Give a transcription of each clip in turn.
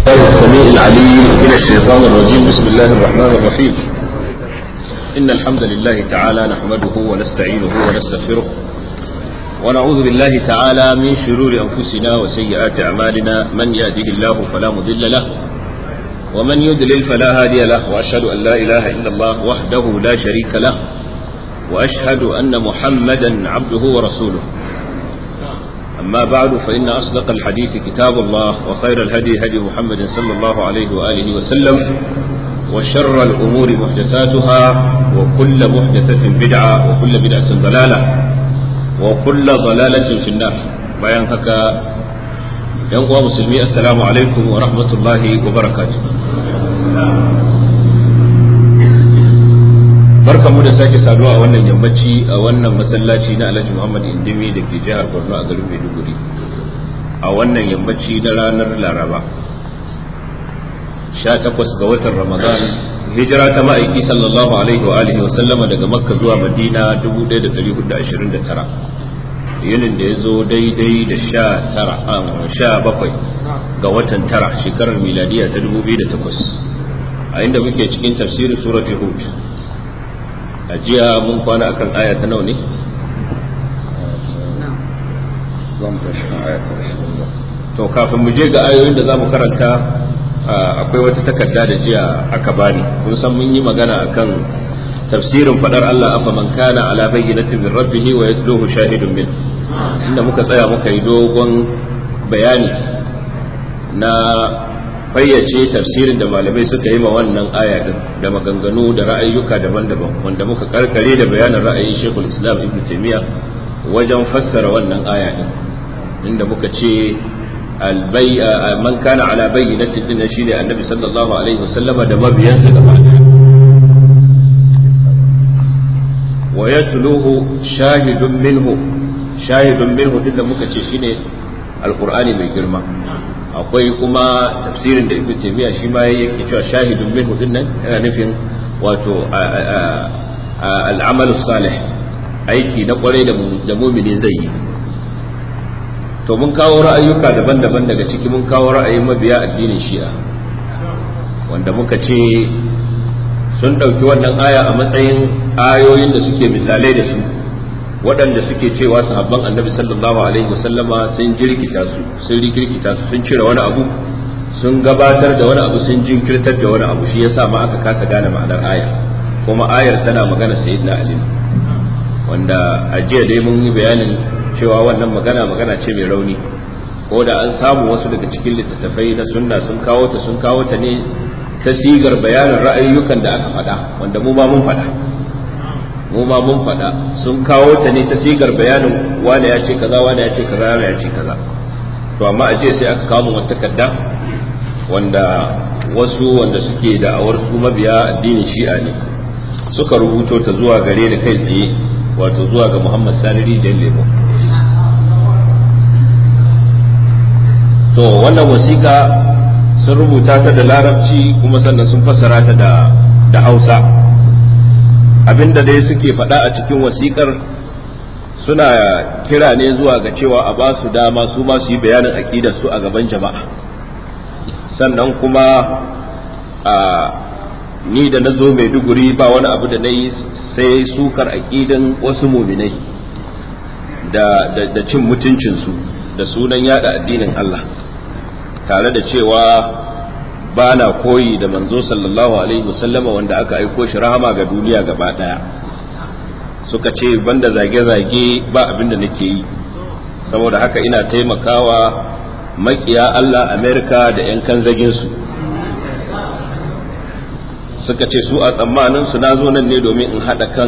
السميع العليم من الشيطان الرجيم. بسم الله الرحمن الرحيم. إن الحمد لله تعالى نحمده ونستعينه ونستغفره ونعوذ بالله تعالى من شرور أنفسنا وسيئات أعمالنا. من يهده الله فلا مضل له ومن يضلل فلا هادي له، وأشهد أن لا إله إلا الله وحده لا شريك له، وأشهد أن محمدا عبده ورسوله. أما بعد فإن أصدق الحديث كتاب الله، وخير الهدي هدي محمد صلى الله عليه وآله وسلم، وشر الأمور محدثاتها، وكل محدثة بدعة، وكل بدعة ضلالة، وكل ضلالة في النار. بيان هكا ينقوى مسلمي، السلام عليكم ورحمة الله وبركاته. barkanmu da sake saduwa a wannan yammaci a wannan masallaci na Alhaji Muhammad Indimi da ke jihar Borno a garin Maiduguri, a wannan yammaci na ranar Laraba 18 ga watan Ramadan, hijira ta ma'aiki sallallahu alaihi wa alihi wa sallama daga Makka zuwa Madina 1429, yinin da ya zo daidai da 17 ga watan tara shekarar miladiya ta 2008, a inda muke cikin tafsirin suratul Hud. A jiya mun kwana akan aya ta nawa ne? To kafin mu je ga ayoyin da za mu karanta, akwai wata takarda da jiya aka bani. Kun san mun yi magana akan tafsirin fadar Allah, afa man kana ala bayyinatin min rabbih wa yatluhu shahidun min, inda muka tsaya muka yi dogon bayani na fayyace tafsirin da malamai suka yi ma wannan aya din, da maganganu da ra'ayyuka daban-daban, wanda muka karkare da bayanin ra'ayin Sheikhul Islam Ibn Taymiyyah wajen fassara wannan aya din, inda muka ce man kana ala bayyinatin din shine Annabi sallallahu alaihi wasallam da mabiyansa gaba ɗaya, wa yatluhu shahidun minhu din da muka ce shine alqur'ani mai girma. Akwai kuma tafsirin da Ibn Taymiyyah shi ma yake cewa shahidun minhu din nan yana nufin wato al'amalu salih, aiki na kwarai da mumini zai yi. To mun kawo ra'ayuka daban-daban, daga ciki mun kawo ra'ayin mabiya addinin Shi'a, wanda muka ce sun ɗauki wannan aya a matsayin ayoyin da suke misalai da su, waɗanda suke cewa sahabban Annabi sallallahu alaihi wasallama sun rikirkita su, sun cire wani abu, sun gabatar da wani abu, sun jinkirtar da wani abu. Shi yasa ma aka kasa gane ma'anar ayar, kuma ayar tana magana sayyidina Ali, wanda a jiya dai mun yi bayanin cewa wannan magana ce mai rauni, ko da an samu wasu daga cikin littattafai na sunna sun kawo ta ne ta sigar bayanin ra'ayoyukan da aka faɗa, wanda mu ma mun faɗa sun kawo ta ne ta sigar bayanin wane ya ce kaza, wane ya ce kaza, wane ya ce kaza. To amma a jiya sai aka kawo wata takarda wanda wasu wanda suke da'awar su mabiya addinin Shi'a ne suka rubuto ta zuwa gare ni kai tsaye, wato zuwa ga Muhammad Sani Rijal Lemo. To wannan wasiƙa sun rubuta ta da Larabci, kuma sannan sun fassara ta da Hausa. Abinda dai suke faɗa a cikin wasiƙar, suna kira ne zuwa ga cewa a ba su dama su ma su yi bayanin aƙidar su a gaban jama'a. Sannan kuma ni da na zo Maiduguri ba wani abu da na yi sai sukar aƙidan wasu muminai da cin mutuncinsu da sunan yada addinin Allah, tare da cewa ba na koyi da manzo sallallahu alaihi wasallama wanda aka aiko shi rahama ga duniya gaba daya. Suka ce banda zage-zage ba abin da nake yi, saboda haka ina taimakawa makiya Allah Amerika da 'yan kanzaginsu. Suka ce su a tsammanin su na zo nan ne domin in haɗa kan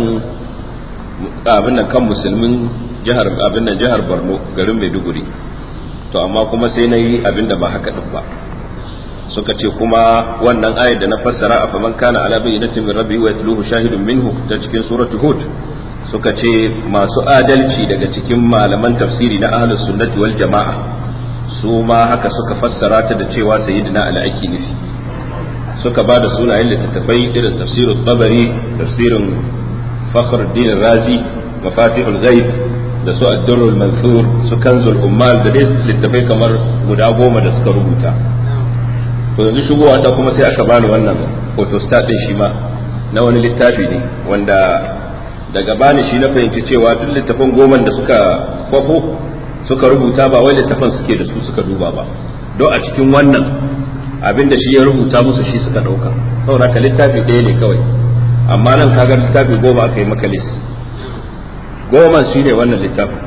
musulmin jihar Borno, garin Maiduguri. To amma kuma sai na yi abin da ba haka ɗin ba. Suka ce kuma wannan ayar da na fassara, a faman kana ala bayyinatin min rabbi wa yatluhu shahidun minhu, ta cikin suratul Hud, suka ce masu adalci daga cikin malaman tafsiri na ahlus sunnati wal jama'a su ma haka suka fassara ta da cewa sayyidina Ali ake nufi. Suka ba da sunayen littattafai irin tafsirul Tabari, tafsirin Fakhruddin Razi, Mafatihul Ghaib, da su Ad-Durrul Mansur, su Kanzul Ummal, da dai littattafai kamar guda 10 da suka rubuta. to yanzu shigowa ta kuma sai aka bani wannan photostat din shi ma na wani littafi ne wanda daga bani shi na fahimci cewa duk littafin goma da suka kwafo suka rubuta ba wai littafin suke da su suka duba ba, don a cikin wannan abinda shi ya rubuta musu shi suka dauka, saboda ka littafi ɗaya ne kawai, amma nan kaga littafi 10 aka yi maka list 10 shi ne wannan littafin.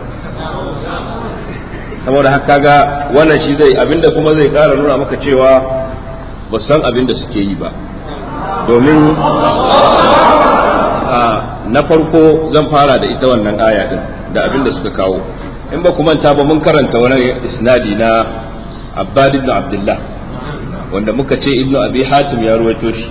saboda haka kaga wannan shi zai abinda kuma zai ƙara nuna maka cewa ba san abinda suke yi ba, domin na farko zan fara da ita wannan aya din da abinda suka kawo. in ba ku manta ba mun karanta wani isnadi na Abbad ibn Abdullah wanda muka ce Ibn Abi Hatim ya ruwaito shi,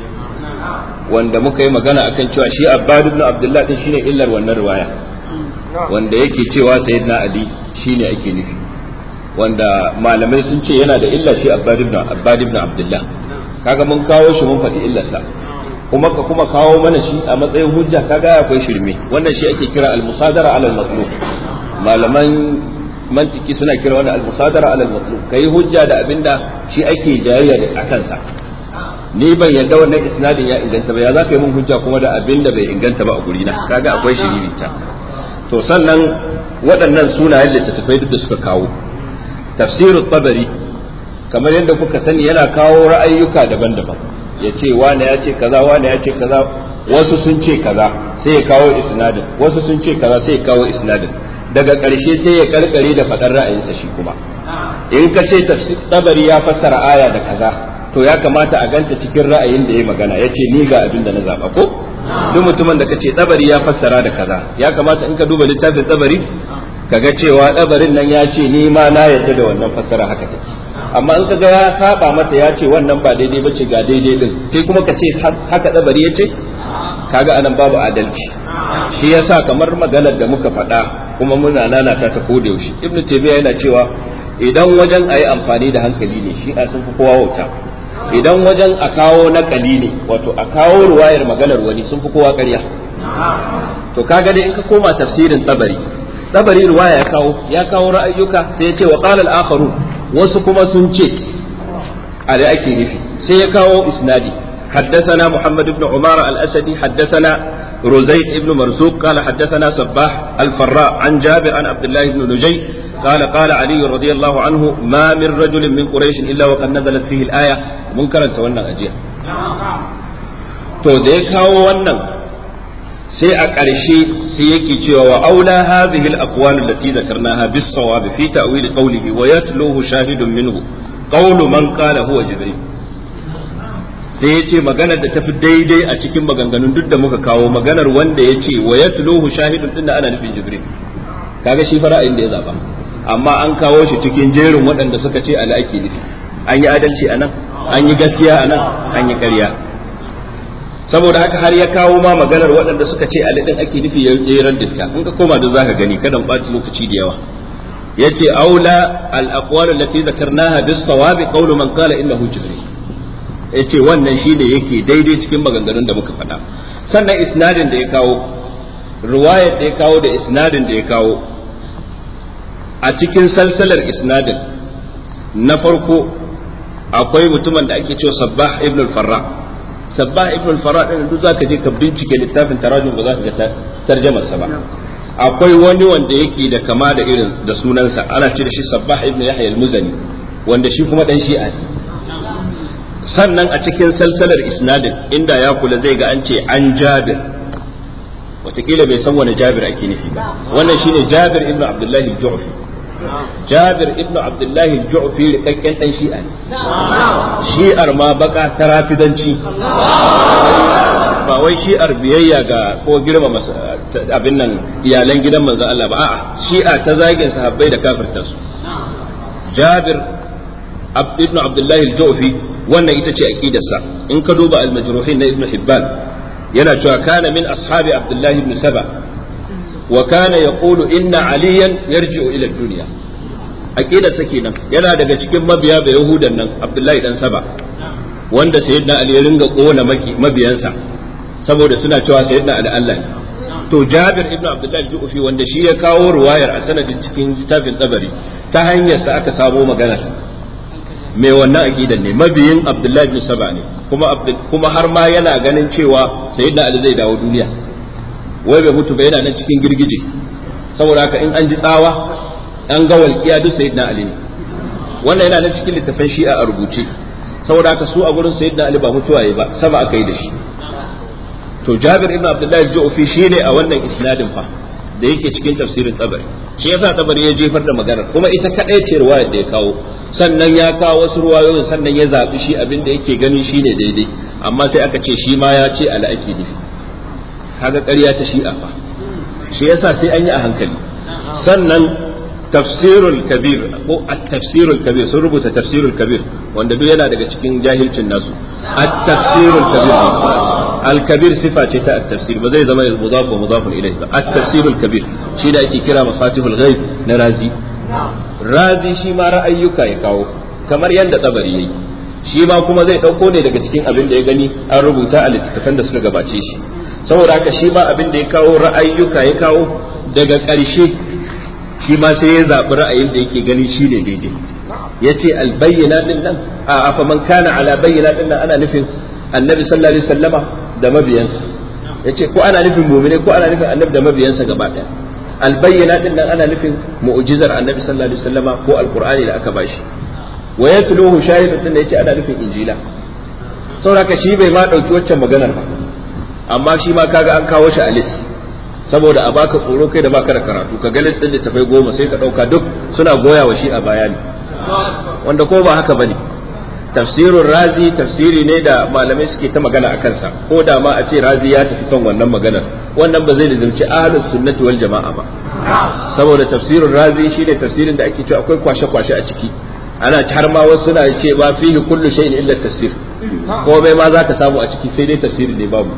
wanda muka yi magana akan cewa shi Abbad ibn Abdullah din shine illar wannan riwaya, wanda yake cewa Sayyidina Ali shine ake nufi, wanda malamai sun ce yana da illa shi Abbad ibn Abdullah. kaga mun kawo shi mun faɗi illarsa, kuma ka kuma kawo mana shi a matsayin hujja, kaga akwai shirme. wannan shi ake kira al-musadara ala al-matlub, malaman mantiki suna kira wannan al-musadara ala al-matlub, kai hujja da abinda shi ake jayayya a kansa. ni ban yadda wannan isnadin ya inganta ba, ya za ka yi mun hujja kuma da abinda bai inganta ba a gurina, kaga akwai shiriri ta. to sannan waɗannan sunayen littattafai duk da suka kawo tafsirut tabari, kamar yadda kuka sani yana kawo ra'ayyuka daban-daban, ya ce wane ya ce kaza, wane ya ce kaza, wasu sun ce kaza sai ya kawo isnadin, wasu sun ce kaza sai ya kawo isnadin, daga ƙarshe sai ya karkare da faɗar ra'ayinsa shi kuma. in ka ce tabari ya fassara aya da kaza, to ya kamata a ganta cikin ra'ayin da ya magana, ya ce ni ga abin da na zaɓa ko duk mutumin da ka ce tabari ya fassara da kaza, ya kamata in ka duba littafin tabari kaga cewa tabarin nan ya ce ni ma na yarda da wannan fassara haka take. amma in kaga ya saba mata ya ce wannan ba daidai bace ga daidai din, sai kuma ka ce haka tabari ya ce, kaga anan babu adalci. shi yasa kamar maganar da muka faɗa kuma muna nanata ta koda yaushe, ibnu taymiya yana cewa idan wajen ayi amfani da hankali ne shi a sun fi kowa wauta, idan wajen a kawo nakali ne, wato a kawo ruwayar maganar wani, sun fi kowa ƙarya. to kaga dai in ka koma tafsirin tabari ruwaya ya kawo ra'ayyuka, sai ya ce wa qala al-akharun, wasu kuma sun ce a da ake nufi, sai ya kawo isnadi. حدثنا محمد بن عمارة الأسدي حدثنا رزيق بن مرزوق قال حدثنا صباح الفراء عن جابر عن عبد الله بن نجي قال قال علي رضي الله عنه ما من رجل من قريش إلا وقد نزلت فيه الآية منكرا تولنا أجيا. to da ya kawo wannan sai a ƙarshe sai yake cewa wa aula hadhihi al-aqwal allati dhakarnaha bis-sawab fi ta'wil qawlihi wa yatluhu shahidun minhu qawlu man qala huwa jibril. sai ya ce maganar da tafi daidai a cikin maganganun duk da muka kawo, maganar wanda ya ce wa yatluhu shahidun din ana nufin jibril, kaga shi fara'in da ya zaba, amma an kawo shi cikin jerin waɗanda suka ce al'aki nufi. an yi adalci anan, an yi gaskiya anan, an yi ƙarya. saboda haka har ya kawo ma maganar waɗanda suka ce al'adin ake nufi ya yi raddinta. in ka koma da zaka gani, kada mu ɓaci lokaci da yawa. yace aula al-aqwal allati dhakarnaha bis-sawabi qawlu man qala innahu jibril, yace wannan shine yake daidai cikin maganganun da muka faɗa. sannan isnadin da ya kawo, riwayar da ya kawo da isnadin da ya kawo, a cikin salsalar isnadin na farko akwai mutumin da ake cewa Sabbah ibn al-Farra. Sabbah ibn al-Farra din duk zaka je ka bincike littafin tarajum ba za ka ga tarjumar sa ba. akwai wani wanda yake da kama da irin da sunansa, ana ce da shi Sabbah ibn Yahya al-Muzani, wanda shi kuma dan Shi'a ne. sannan a cikin salsalar isnadin inda ya kula zai ga an ce an Jabir, watakila bai san wani Jabir ake nufi ba. wannan shine Jabir ibn Abdullah al-Ju'fi. Jabir ibn Abdullah al-Ju'fi rikakken dan Shi'a ne, shi'ar ma baka ta rafidanci, ba wai shi'ar biyayya ga ko girma abin nan iyalan gidan manzon Allah ba, a'a shi'a ta zagin sahabbai da kafirta su. Jabir ibn Abdullah al-Ju'fi wannan ita ce aqidarsa. in ka duba al-majruhin na Ibn Hibban yana cewa kana min ashabi Abdullah ibn Saba wa kana yaqulu inna aliyan yarji'u ila ad-dunya. aqidarsa kenan, yana daga cikin mabiya da yahudan nan Abdullah dan Saba, wanda sayyidina Ali ya ringa kona mabiyansa saboda suna cewa sayyidina Ali Allah ne. to Jabir ibn Abdullah al-Ju'fi wanda shi ya kawo ruwayar a sanadin cikin littafin Tabari, ta hanyar sa aka samo magana mai wannan aqidan ne, mabiyin Abdullahi ibn Saba ne, kuma har ma yana ganin cewa sayyidina Ali zai dawo duniya, wai bai mutu ba, yana nan cikin girgije, saboda haka in an ji tsawa an ga walƙiya duk sayyidina Ali ne. Wannan yana nan cikin littafin Shi'a a rubuce, saboda haka su a gurin sayyidina Ali ba mutuwa yayi ba, sama aka yi da shi. To Jabir ibn Abdullah al-Ju'fi shine a wannan isnadin fa da yake cikin tafsirin Tabari, shi yasa Tabari ya jefar da magana, kuma ita kadai ce riwayar da ya kawo, sannan ya kawo wasu ruwayoyin, sannan ya zabi shi abin da yake ganin shine daidai, amma sai aka ce shi ma ya ce ala ake nufi. Kaga ƙarya ta Shi'a fa, shi yasa sai an yi a hankali. Sannan tafsirul kabir ko at-tafsirul kabir, sun rubuta tafsirul kabir wanda duk yana daga cikin jahilcin nasu. At-tafsirul kabir, al-kabir sifa ce ta at-tafsir, ba zai zama mudaf wa mudafun ilayhi ba. At-tafsirul kabir shi da ake kira mafatihul ghaib na Razi. Razi shi ma ra'ayyuka ya kawo kamar yadda Tabari yayi, shi ma kuma zai dauko ne daga cikin abin da ya gani an rubuta a littattafan da suka gabace shi. Saboda haka shi ma abin da ya kawo ra'ayyuka ya kawo, daga ƙarshe shi ma sai ya zaɓi ra'ayin da yake gani shi ne daidai. Ya ce albayyana din nan a faman kana ala bayyana din nan ana nufin annabi sallallahu alaihi wasallama da mabiyansa. Ya ce ko ana nufin mu'mine ko ana nufin annabi da mabiyansa gaba ɗaya. Albayyana din nan ana nufin mu'jizar annabi sallallahu alaihi wasallama ko alqur'ani da aka bashi. Wa yatluhu shahidun din yace ana nufin injila. Saboda haka shi bai ma dauki waccan maganar ba, amma shi ma kaga an kawo shi a list saboda a baka tsoro kai da baka da karatu, ka ga list din da tafai 10 sai ka dauka duk suna goya wa shi a bayani, wanda ko ba haka bane. Tafsirul Razi tafsiri ne da malamai suke ta magana a kansa, ko da ma a ce Razi ya tafi kan wannan maganar, wannan ba zai lazimci ahlus sunnati wal jama'a ba, saboda tafsirul Razi shine tafsirin da ake cewa akwai kwashe-kwashe a ciki, ana har ma wasu suna ce ba fihi kullu shay'in illa tafsir, komai ma zaka samu a ciki sai dai tafsiri ne babu.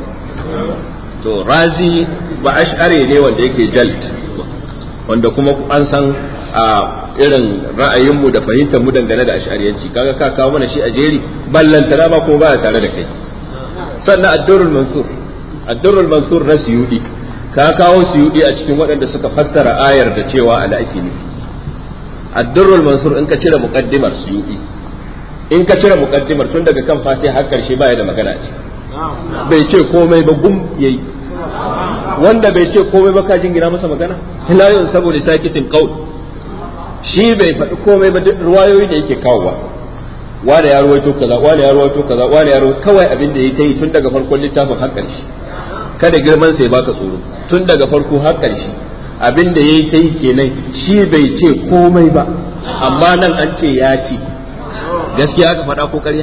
To Razi ba ash'ari ne wanda yake jalt, wanda kuma an san a irin ra'ayinmu da fahimtar mu dangane da ash'ariyanci, kaga ka kawo mana shi a jeri ballantana ba ko baya tare da kai. Sannan ad-durrul mansur na Suyudi, ka kawo Suyudi a cikin waɗanda suka fassara ayar da cewa ala ake nufi. ad-durrul mansur in ka cire muqaddimar Suyudi, in ka cire muqaddimar tun daga kan Fatiha har karshe baya da magana ce, bai ce komai ba, gum yayi. Wanda bai ce komai ba ka jingina masa magana, hilayen saboda sakitin qaul, shi bai faɗi komai ba, ruwayoyi da yake kawowa, wani ya ruwaito kaza, wani ya ruwaito kaza, wani ya ruwaito, kawai abin da ya ta yi tun daga farkon littafin har ƙarshe. Kada girman sai baka tsoro, tun daga farko har ƙarshe abin da ya ta yi kenan, shi bai ce komai ba, amma nan an ce ya ce. Gaskiya aka faɗa ko ƙarya?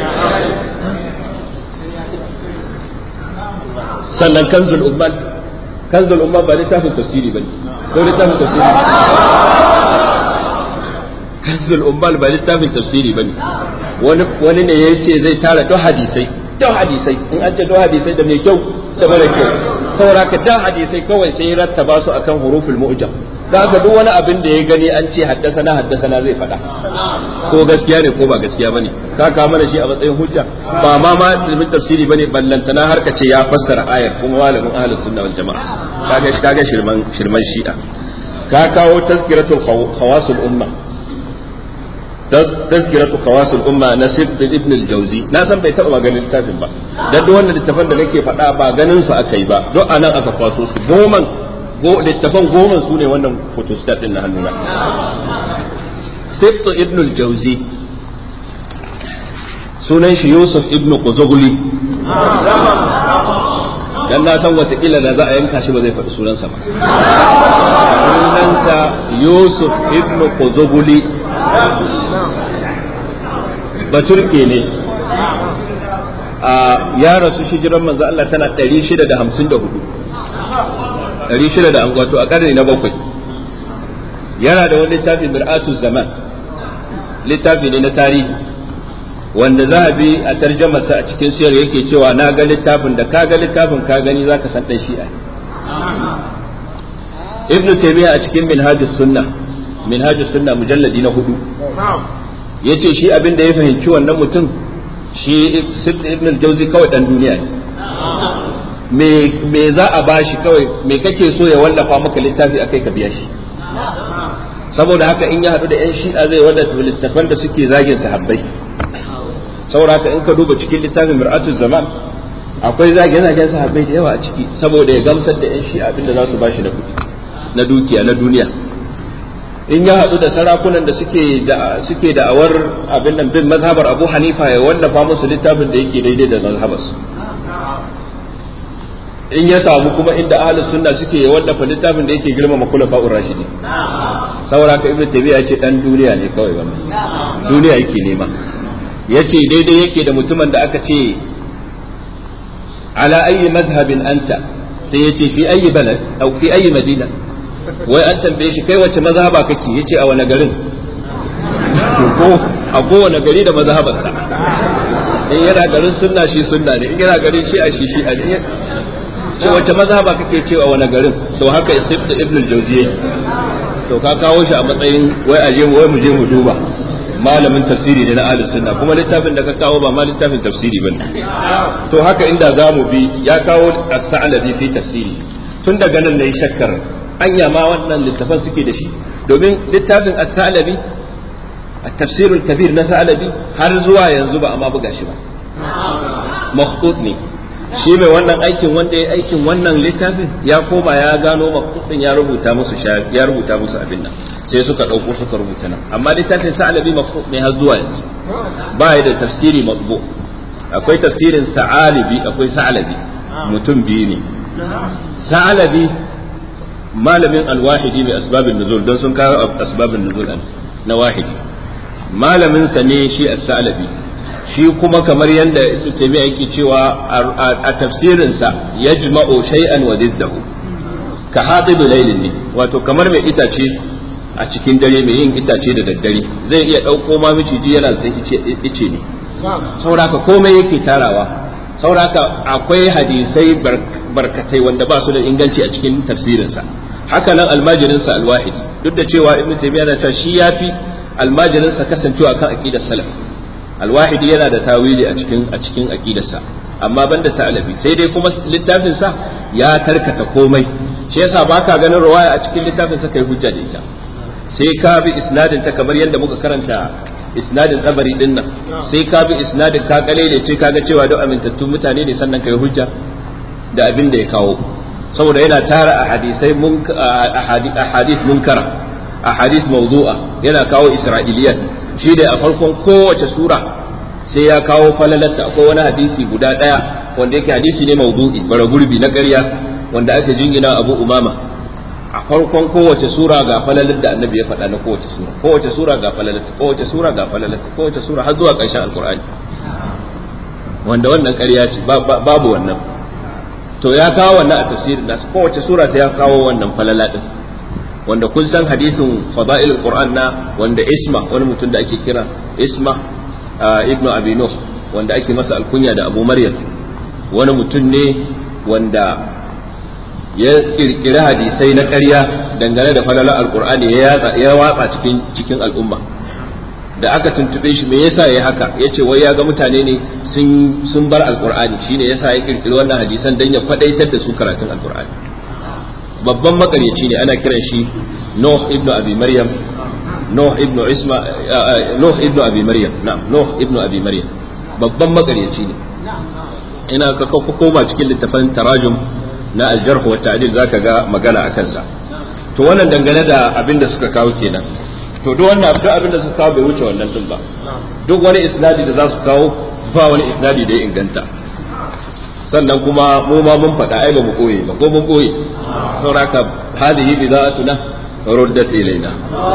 Sannan kanzul ummal ba littafin tafsiri bane, ko littafin tafsiri? Kanzul ummal ba littafin tafsiri bane, wani ne yace zai tara duk hadisai in an ce duk hadisai da mai kyau da mara kyau, saboda ka da hadisai kawai sai rattaba su akan huruful mu'jam, da haka duk wani abin da ya gani an ce haddasana zai faɗa, ko gaskiya ne ko ba gaskiya bane, ka kawo mana shi a matsayin hujja, ba ma ilimin tafsiri bane, ballantana har ka ce ya fassara ayar, kuma malamin ahlus sunna wal jama'a. Kaga shirman Shi'a. Ka kawo tazkiratul khawasul umma, tazkiratul khawasul umma na Sibt ibn al-Jawzi, na san bai taba maganin littafin ba, dan duk wannan littafin da nake faɗa ba ganin su akai ba, duk anan aka kwaso su littafan 10 su ne wannan photostat din na hannuna. Sibt ibn al-Jawzi sunan shi Yusuf ibn Quzugli, dan na san watakila da za a yanka shi ba zai faɗi sunansa ba. Sunansa Yusuf ibn Quzugli, baturke ne, ya rasu hijiran manzo Allah tana 654, wato a ƙarni na 7. Yana da wani littafi Mir'atu Zaman, littafi ne na tarihi, wanda Zahabi a tarjamarsa a cikin siyar yake cewa na ga littafin da ka ga littafin ka gani zaka san dan Shi'a. Ibn Taymiyyah a cikin Minhajus Sunna mujalladi na 4 yace shi abin da ya fahimci wannan mutum, shi Ibn al-Jawzi kawai dan duniya ne, me za a bashi kawai, me kake so ya wallafa maka littafi akai ka biya shi. saboda haka in ya haɗu da yan shi'a zai wadata littafan da suke zagin sahabbai. saboda haka in ka duba cikin littafin mir'atul zaman akwai zage-zagen sahabbai da yawa a ciki saboda ya gamsar da yan shi'a abinda za su bashi na kuɗi na dukiya na duniya. in ya haɗu da sarakunan da suke da'awar abin nan bin mazhabar Abu Hanifa ya wallafa musu littafin da yake daidai da mazhabarsu. in ya samu kuma inda ahlus sunna suke ya wallafa littafin da yake girmama khulafa'ur rashidin. saboda ka Ibn Taymiyyah yace dan duniya ne kawai wannan duniya yake nema. yace daidai yake da mutumin da aka ce ala ayyi madhhabin anta sai yace fi ayyi balad aw fi ayyi madina, wai an tambaye shi kai wace mazhaba kake yace a wani garin ko a kowane gari da mazhabarsa. in yana garin sunna shi sunna ne, in yana garin shi'a shi shi'a ne. ce wace mazhaba kake cewa wani garin? to haka Ibn al-Jawziyya to ka kawo shi a matsayin wai mu je mu duba malamin tafsiri ne na ahlus sunna, kuma littafin da ka kawo ba ma littafin tafsiri bane. to haka inda zamu bi ya kawo as-Sa'labi fi tafsiri, tun daga nan nayi shakkar anya ma wannan littafan suke da shi, domin littafin as-Sa'labi at-tafsir al-kabir na Sa'labi har zuwa yanzu ba amma buga shi ba, makhtut ne. shi mai wannan aikin wanda ya aikin wannan littafin ya koma ya gano makhtut ya rubuta musu abin nan, sai suka dauko suka rubuta nan. amma littafin Sa'labi makhtut ne har zuwa yanzu, ba ya da tafsiri matbu. akwai tafsirin Sa'alabi akwai Sa'labi, mutum biyu ne. Sa'labi malamin al-Wahidi mai asbabun nuzul, don sun kawo asbabun nuzul na Wahidi, malamin sa ne shi as-Sa'labi. shi kuma kamar yadda Ibn Taymiyyah yake cewa a tafsirin sa yajma'u shay'an wa diddahu ka hatib laylin ne, wato kamar mai itace a cikin dare, mai yin itace da daddare zai iya dauko ma miciji yana da ice ne. sauraka komai yake tarawa. sauraka akwai hadisai barkatai wanda ba su da inganci a cikin tafsirin sa. haka nan almajirin sa al-Wahidi, duk da cewa Ibn Taymiyyah yana cewa shi yafi almajirin sa kasancewa kan aqidar salaf. al-Wahidi yana da tawili a cikin aqidarsa, amma banda Sa'labi. sai dai kuma littafin sa ya tarkata komai, shi yasa baka ganin riwaya a cikin littafin sa kai hujja da ita, sai ka bi isnadin ta kamar yadda muka karanta isnadin Tabari din nan, sai ka bi isnadin ka kalele ce kaga cewa duk amintattun mutane ne, sannan kai hujja da abin da ya kawo, saboda yana tara ahadith munkara, ahadith mawdu'a, yana kawo isra'iliyat. shi da a farkon kowace sura sai ya kawo falalarta. akwai wani hadisi guda daya wanda yake hadisi ne mawdu'i, bara gurbi na ƙarya, wanda aka jingina Abu Umama. a farkon kowace sura ga falalar da Annabi ya faɗa na kowace sura ga falalarta, kowace sura har zuwa ƙarshen Alƙur'ani, wanda wannan ƙarya ce, babu wannan. to ya kawo wannan a tafsirin nasu, kowace sura sai ya kawo wannan falala din, wanda kun san hadisin fada'ilul Qur'an na wanda Isma, wani mutum da ake kira Isma ibnu Abi Nuh, wanda ake masa alkunya da Abu Maryam, wani mutum ne wanda ya kirkiri hadisai na ƙarya dangane da falalar alqur'ani ya watsa cikin al'umma. da aka tuntube shi me yasa yayi haka, yace wai ya ga mutane ne sun bar alqur'ani, shine yasa ya kirkiri wannan hadisan dan ya kwadaitar da su karatun alqur'ani. babban makaryaci ne, ana kiran shi Nuh ibnu Abi Maryam, Nuh ibnu Abi Maryam, babban makaryaci ne. ina ka koma cikin littafin tarajum na al-jarh wa ta'dil zaka ga magana akan sa. to wannan dangane da abin da suka kawo kenan. to duk abin da suka kawo bai wuce wannan din ba. duk wani isnadi da za su kawo ba wani isnadi da ya inganta. sannan kuma mu ma mun faɗa ai ba mu koyi ba, ko mun koyi sauraka hadihi bida'atuna ruddat ilaina,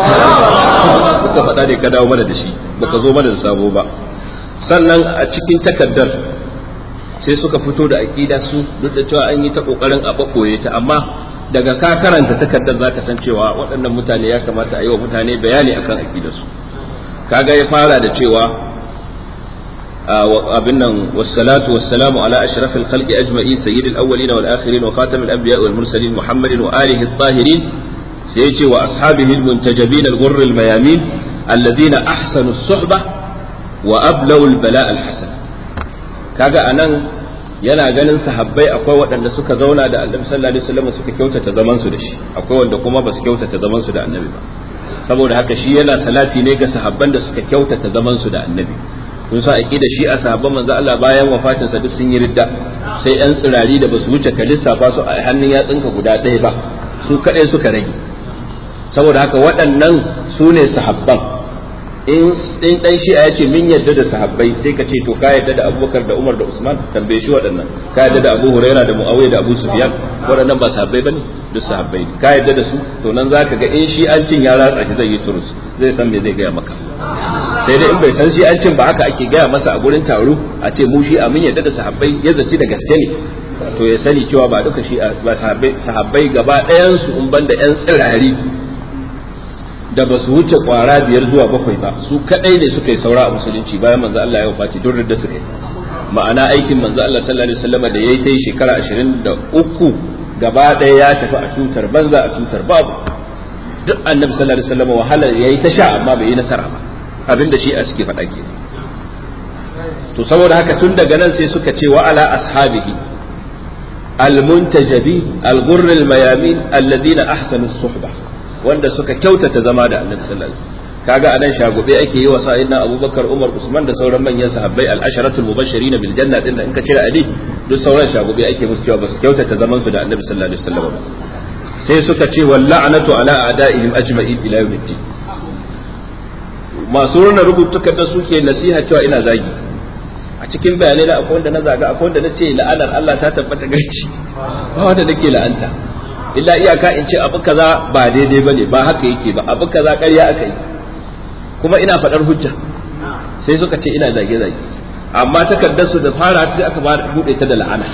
kuka faɗa ne ka dawo mana da shi, baka zo mana da sabo ba. sannan a cikin takaddar sai suka fito da aqida su, duk da cewa an yi ta kokarin a bakoye ta, amma daga ka karanta takaddar zaka san cewa waɗannan mutane ya kamata a yi wa mutane bayani akan aqidar su. kaga ya fara da cewa abin nan wassalatu wassalamu ala ashrafil khalqi ajma'in sayyidil awwalin wal akhirin wa khatamil anbiya wal mursalin muhammadin wa alihi at-tahirin, sai yace wa ashabihi al-muntajabin al-ghurr al-mayamin alladhina ahsanu as-suhbah wa ablaw al-bala' al-hasan. kaga anan yana ganin sahabbai akwai waɗanda suka zauna da Annabi sallallahu alaihi wasallam suka kyautata zaman su da shi, akwai wanda kuma ba su kyautata zaman su da Annabi ba. saboda haka shi yana salati ne ga sahabban da suka kyautata zaman su da annabi. kun sa aqida shi a sahabban manzo Allah bayan wafatin sa duk sun yi ridda, sai yan tsirari da basu wuce ka lissafa su a hannun yatsinka guda ɗaya ba, su kadai suka rage. saboda haka waɗannan su ne sahabban. in dan shi'a ya ce min yadda da sahabbai, sai ka ce to ka yadda da Abubakar da Umar da Usman, tambaye shi waɗannan. ka yadda da Abu Huraira da Muawiya da Abu Sufyan, waɗannan ba sahabbai bane? duk sahabbai ne. ka yadda da su? to nan zaka ga in shi'ancin ya ratsa shi zai yi turus, zai san me zai gaya maka. sai dai in bai san shi'ancin ba, haka ake gaya masa a gurin taro a ce mu shi'a min yadda da sahabbai, ya zaci da gaske ne, to ya sani cewa ba duka shi'a ba sahabbai gaba ɗayan su in banda yan tsirari da ba su wuce kwara 5 zuwa 7 ba, su kadai ne suka yi saura a musulunci bayan manzo Allah ya wafati, duk da suka yi. ma'ana aikin manzo Allah sallallahu alaihi wasallam da yayi ta yi shekara 23 gaba daya ya tafi a tutar banza, a tutar babu. duk annabi sallallahu alaihi wasallam wahala yayi ta sha amma bai yi nasara ba, abinda shi a suke faɗa ke. to saboda haka tun daga nan sai suka ce wa ala ashabihi al-muntajabi al-ghurr al-mayamin alladhina ahsanu as-suhbah, wanda suka kyautata zama da annabi sallallahu alaihi wasallam. kaga anan shagube ake yi wa sayyidina Abubakar, Umar, Usman da sauran manyan sahabbai al-asharatul mubashirin bil janna din da in ka cire Ali, duk sauran shagube ake musu cewa ba su kyautata zaman su da annabi sallallahu alaihi wasallam. sai suka ce wal la'natu ala a'daihim ajma'in ila yawmiddin. masu runa rubutukan da suke nasiha cewa ina zagi, a cikin bayanai da akwai wanda na zaga, akwai wanda nace la'anar Allah ta tabbata gaci, ba wanda nake la'anta, illa iyaka in ce abu kaza ba daidai bane, ba haka yake ba, abu kaza ƙarya aka yi, kuma ina faɗar hujja. sai suka ce ina zage-zage, amma takardar su da fara sai aka bude ta da la'ana,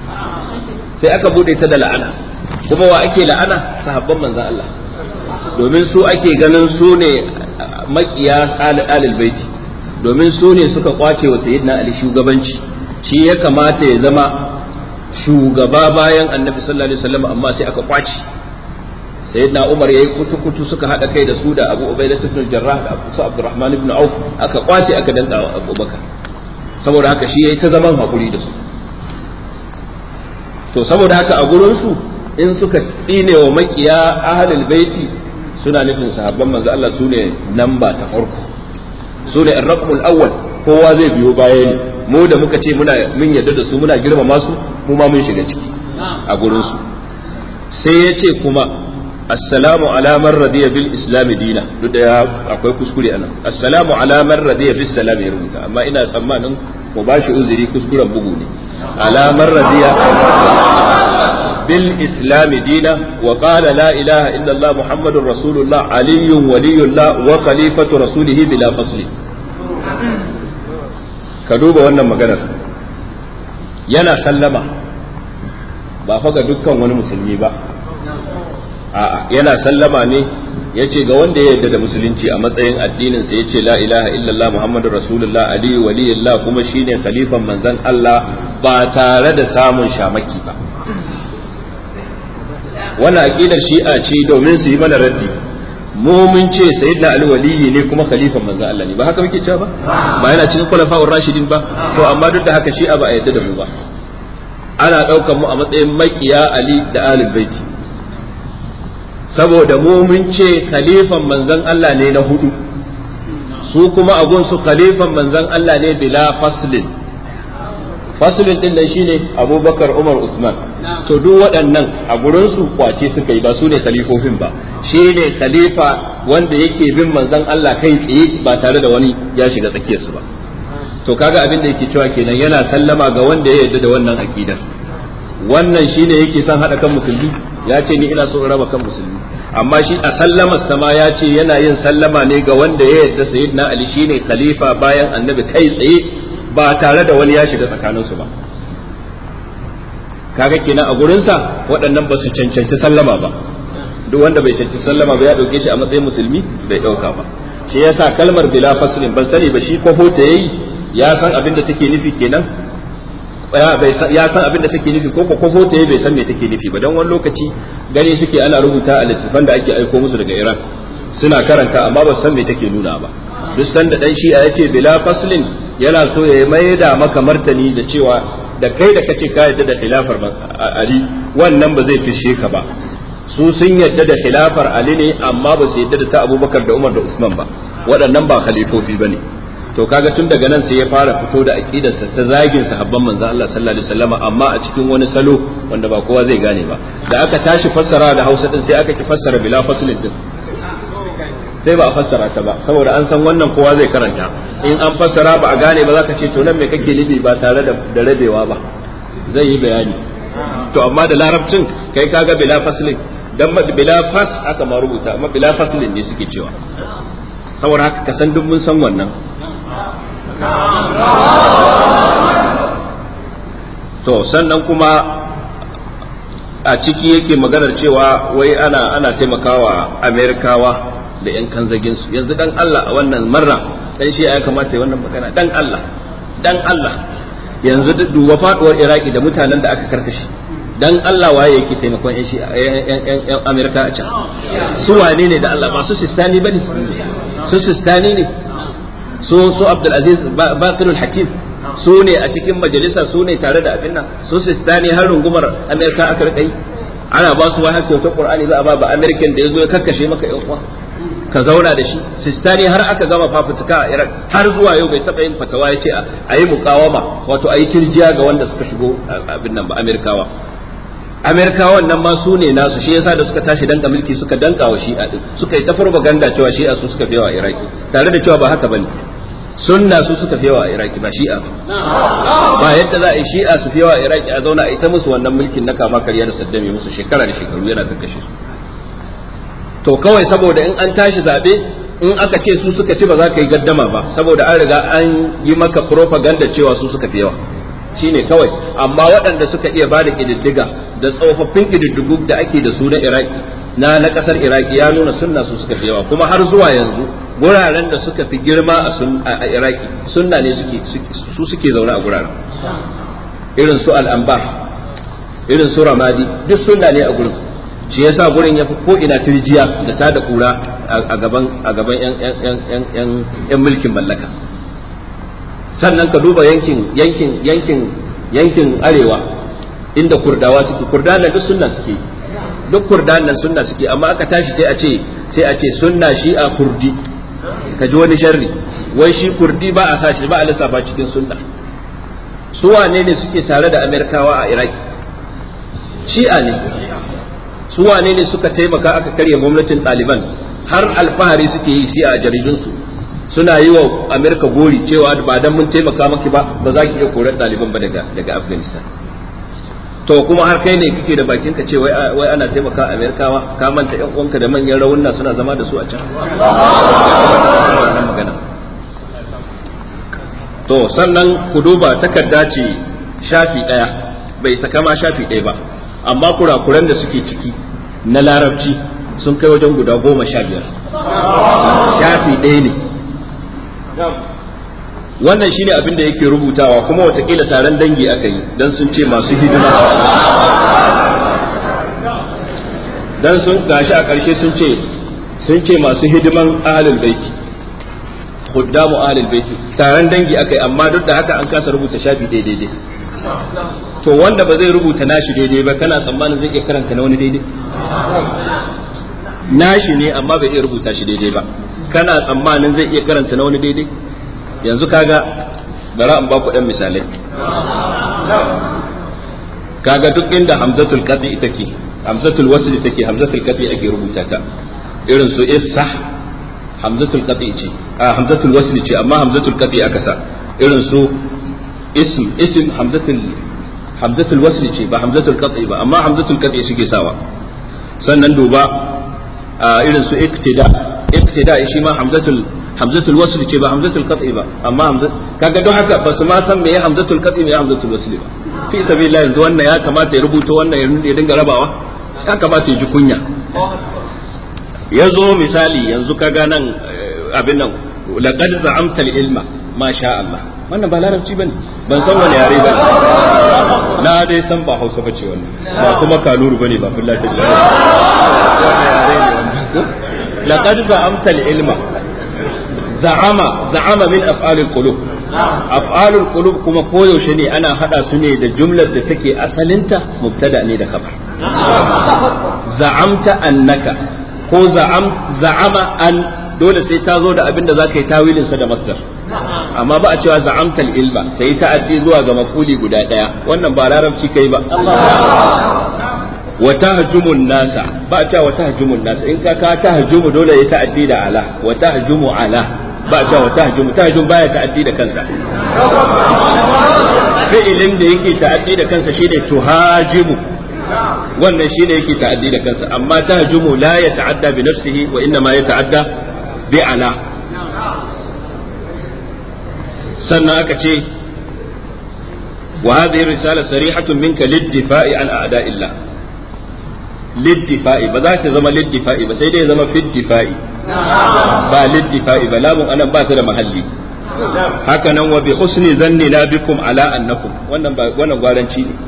kuma wa ake la'ana? sahabban manzon Allah, domin su ake ganin su ne makiya alil baiti, domin su ne suka kwace wa sayyidina Ali shugabanci, shi ya kamata ya zama shugaba bayan annabi sallallahu alaihi wasallam, amma sai aka kwaci. sayyidina Umar yayi kutu suka hada kai da su da Abu Ubaidah ibn al-Jarrah da Abu Abdurrahman ibn Auf, aka kwace aka danka wa Abu Bakar. saboda haka shi yayi ta zaman hakuri da su. to saboda haka a gurin su in suka tsine wa makiya ahlul baiti, suna nufin sahabban manzo Allah sune namba ta farko, sune ar-raqmul awwal, kowa zai biyo baya ne. mu da muka ce mun yarda da su, muna girmama su, mu ma mun shiga ciki a gurin su. sai ya ce kuma assalamu ala man radiya bil islam dina, duk da akwai kuskure anan, assalamu ala man radiya bis salam ya rubuta, amma ina tsammanin mu bashi uzuri, kuskuren bugu ne. ala man radiya bil islam dina wa qala la ilaha illa allah muhammadur rasulullah aliyyun waliyullah wa khalifatu rasulihi bila fasli. ka duba wannan maganar, yana sallama ba fa ga dukkan wani musulmi ba, a'a yana sallama ne yace ga wanda ya yarda da musulunci a matsayin addinin sa, yace la ilaha illallah muhammadur rasulullah ali waliyullah, kuma shine khalifan manzon Allah, ba tare da samun shamaki ba. wannan aqidar shi'a ce domin su yi mana raddi. mu mun ce sayyidina ali waliyi ne kuma khalifan manzon Allah ne, ba haka muke cewa ba? ba yana cikin khulafa'ur rashidin ba? to amma duk da haka shi'a ba a yarda da mu ba, ana daukar mu a matsayin makiya ali da ahlul baiti, saboda mu mun ce khalifan manzon Allah ne na hudu, su kuma abun su khalifan manzon Allah ne bila faslin. faslin din nan shine Abubakar, Umar, Usman. to duk waɗannan a gurin su kwace suka yi, ba su ne khalifofin ba, shine khalifa wanda yake bin manzon Allah kai tsaye ba tare da wani ya shiga tsakiyar su ba. to kaga abin da yake cewa kenan yana sallama ga wanda ya yarda da wannan aqidar. wannan shine yake son hada kan musulmi, ya ce ni ina so in raba kan musulmi, amma shi a sallamar sama ya ce yana yin sallama ne ga wanda ya yarda sayyidina Ali shine khalifa bayan annabi kai tsaye ba tare da wani ya shiga tsakaninsu ba. kaga kenan a gurinsa waɗannan ba su cancanci sallama ba, duk wanda bai cancanci sallama ba ya ɗauke shi a matsayin musulmi bai ɗauka ba. shi yasa kalmar bila faslin ban sani ba shi kwafo ta yayi, ya san abin da take nufi kenan, ya san abin da take nufi ko kwafo ta yayi bai san me take nufi ba. don wani lokaci gani suke ana rubuta a littattafan da ake aiko musu daga Iran, suna karanta amma ba san me take nuna ba. duk sanda dan shi'a yace bila faslin yana so ya maida maka martani da cewa da kai da kace ka yadda da khilafar Ali, wannan ba zai fishe ka ba, su sun yadda da khilafar Ali ne amma ba su yadda da ta Abubakar da Umar da Usman ba, waɗannan ba khalifofi bane. To kaga tun daga nan sai ya fara fito da aqidarsa ta zagin sahabban manzon Allah sallallahu alaihi wasallam, amma a cikin wani salo wanda ba kowa zai gane ba. Da aka tashi fassara da Hausa din sai aka ki fassara bila faslin din, sai ba a fassara ta ba saboda an san wannan kowa zai karanta. In an fassara ba a gane ba za ka ce to nan me kake nufi ba tare da rabewa ba, zai yi bayani. To amma da larabcin kai kaga bila faslin, dan bila fas aka ma rubuta, amma bila faslin ne suke cewa. Saboda haka ka san duk mun san wannan. To sannan kuma a ciki yake maganar cewa wai ana taimakawa Amerikawa da yan kanzagin su. Yanzu dan Allah a wannan marra dan shi ya kamata ya wannan magana, dan Allah yanzu duba faduwar Iraki da mutanen da aka karkashe, dan Allah waye yake taimakon yan Amerika a can? Su wane ne da Allah? Ba su Sistani bane? Su Sistani ne? su Abdul Aziz Baqir al-Hakim su ne a cikin majalisa, su ne tare da abin nan, su Sistani har rungumar Amerika aka rika yi, ana ba su wahar kyautar Qur'ani za a ba American da yazo ya kakkashe maka yan uwa ka zauna da shi. Sistani har aka gama fafutuka a Iraq, har zuwa yau bai taba yin fatawa ya ce a yi mukawama, wato a yi tirjiya ga wanda suka shigo abin nan ba Amerikawan nan ma su ne nasu, shi yasa da suka tashi danka mulki suka danka wa Shi'a din, suka yi ta propaganda cewa Shi'a su suka fiyawa a Iraki, tare da cewa ba haka bane. Sunna su suka fiyawa a Iraki ba Shi'a ba yadda za a yi Shi'a su fiyawa a Iraki a zauna a ita musu wannan mulkin na kama karya da Saddam ya musu shekara da shekaru yana kakkashe su. To kawai saboda in an tashi zabe in aka ce su suka ci ba za ka yi gaddama ba, saboda an riga an yi maka propaganda cewa su suka fiyawa shine kawai. Amma waɗanda suka iya bada kididdiga da tsofaffin kididdigu da ake da su na Iraki na kasar Iraki ya nuna sunna su suka fi yawa, kuma har zuwa yanzu guraren da suka fi girma a Iraki sunna ne su suke zaune a guraren, irin su Al-Anbar, irin su Ramadi, duk sunna ne a gurin. Shi yasa gurin yafi ko ina tirjiya da ta da kura a gaban yan mulkin mallaka. Sannan ka duba yankin arewa inda Kurdawa suke, Kurdawan duk sunna suke, duk Kurdawan sunna suke, amma aka tashi sai a ce sunna Shi'a Kurdi. Ka ji wani sharri, wai shi Kurdi ba a sa shi, ba a lissafa cikin sunna. Su wane ne suke tare da Amerikawa a Iraki? Shi'a ne. Su wane ne suka taimaka aka karya gwamnatin Taliban? Har alfahari suke yi Shi'a a jaridunsu, suna yi wa Amerika gori cewa ba dan mun taimaka maki ba za ki iya korar Taliban ba daga Afghanistan. To kuma har kai ne kike da bakin ka ce wai ana taimaka Amerikawa, ka manta ƴan uwanka da manyan rawunna suna zama da su a can. Magana. To sannan ku duba takarda ce shafi ɗaya, bai ta kama shafi ɗaya ba, amma kurakuran da suke ciki na larabci sun kai wajen guda 15. Shafi ɗaya ne. Wannan shine abin da yake rubutawa, kuma watakila taron dangi aka yi dan sun ce masu hidima, dan sun gashi a ƙarshe sun ce masu hidiman ahlul baiti, khuddamu ahlul baiti, taron dangi aka yi, amma duk da haka an kasa rubuta shafi daidai. To wanda ba zai rubuta nashi daidai ba, kana tsammanin zai iya karanta na wani daidai? Nashi ne amma bai iya rubuta shi daidai ba, kana tsammanin zai iya karanta na wani daidai? Yanzu kaga bari an ba ku dan misalai. Kaga duk inda hamzatul qati take, hamzatul wasl take, hamzatul qati ake rubuta ta, irin su isah hamzatul qati ce, hamzatul wasl ce amma hamzatul qati aka sa. Irin su ism hamzatul wasl ce ba hamzatul qati ba, amma hamzatul qati suke sawa. Sannan duba irin su iktida shi ma hamzatul wasl ce ba hamzatul qat'i ba, amma kaga don haka basu ma san me ya hamzatul qat'i me ya hamzatul wasl ba. Fi sabilillah, yanzu wannan ya kamata ya rubuta wannan ya dinga rabawa, ya kamata ya ji kunya. Yazo misali yanzu kaga nan abin nan laqad za'amta al-ilma ma sha Allah, wannan ba larabci bane, ban san wani yare bane, na dai san ba Hausa bace wannan, ba kuma Kanuri bane, ba Fulani bane, wannan yare ne wannan. Laqad za'amta al-ilma, za'ama min af'alil qulub, af'alul qulub kuma koyaushe ne ana hada su ne da jumlar da take asalinta mubtada ne da khabar. za'amta annaka ko za'ama an dole sai ta zo da abinda zaka yi tawilin sa da masdar amma ba a cewa za'amtal ilma sai ta'addi zuwa ga maf'uli guda daya wannan ba larabci kai ba wa tahjumun nasa ba a cewa wa tahjumun nasa in ka tahjumu dole ya ta'addi da ala wa tahjumu ala ba a cewa wa tahjum baya ta'addi da kansa fi'ilin da yake ta'addi da kansa shine tuhajimu wannan shine yake ta'addi da kansa amma tahjumu la ya ta'adda bi nafsihi wa inna ma ya ta'adda bi ala sannan aka ce wa hadhihi risala sarihatun minka lid-difa'i an a'da'illah lid-difa'i ba za ta zama lid-difa'i ba sai dai ya zama fid-difa'i ba lid-difa'i ba lamun anan ba ta da mahalli haka nan wa bi husni zannina bikum ala annakum wannan gwaranci ne